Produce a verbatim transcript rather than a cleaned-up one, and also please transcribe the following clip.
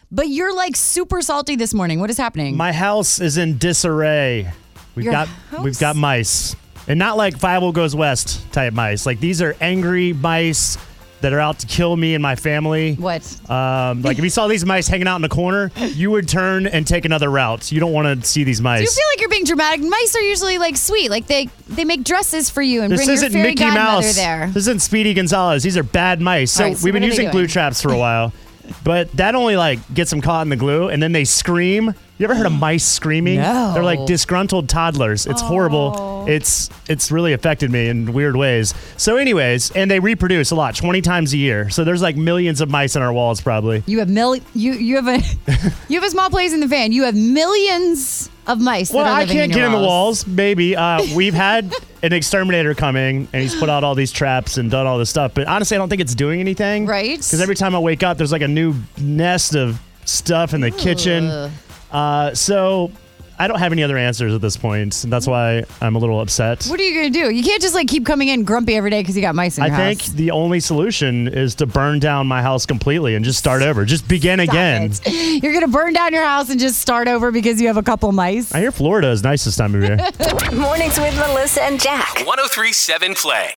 but you're like super salty this morning. What is happening? My house is in disarray. We've Your got house? we've got mice. And not like Five Goes West type mice. Like these are angry mice that are out to kill me and my family. What? Um, like if you saw these mice hanging out in the corner, you would turn and take another route. You don't want to see these mice. Do you feel like you're being dramatic? Mice are usually like sweet. Like they they make dresses for you and This bring your isn't fairy Mickey godmother Mouse. there. This isn't Speedy Gonzalez. These are bad mice. So, All right, so we've been what are they using glue doing? traps for a while, but that only like gets them caught in the glue, and then they scream. You ever heard of mice screaming? No. They're like disgruntled toddlers. It's horrible. It's it's really affected me in weird ways. So, anyways, and they reproduce a lot, twenty times a year. So there's like millions of mice on our walls, probably. You have mil- you you have a you have a small place in the van. You have millions of mice. Well, that are I living can't in get your in the walls. Maybe uh, we've had an exterminator coming, and he's put out all these traps and done all this stuff. But honestly, I don't think it's doing anything. Right. Because every time I wake up, there's like a new nest of stuff in the kitchen. Uh, so I don't have any other answers at this point, and that's why I'm a little upset. What are you gonna do? You can't just like keep coming in grumpy every day because you got mice in I your think house. the only solution is to burn down my house completely and just start over. Just begin Stop again. it. You're gonna burn down your house and just start over because you have a couple mice. I hear Florida is nice this time of year. Mornings with Melissa and Jack. one oh three point seven Play.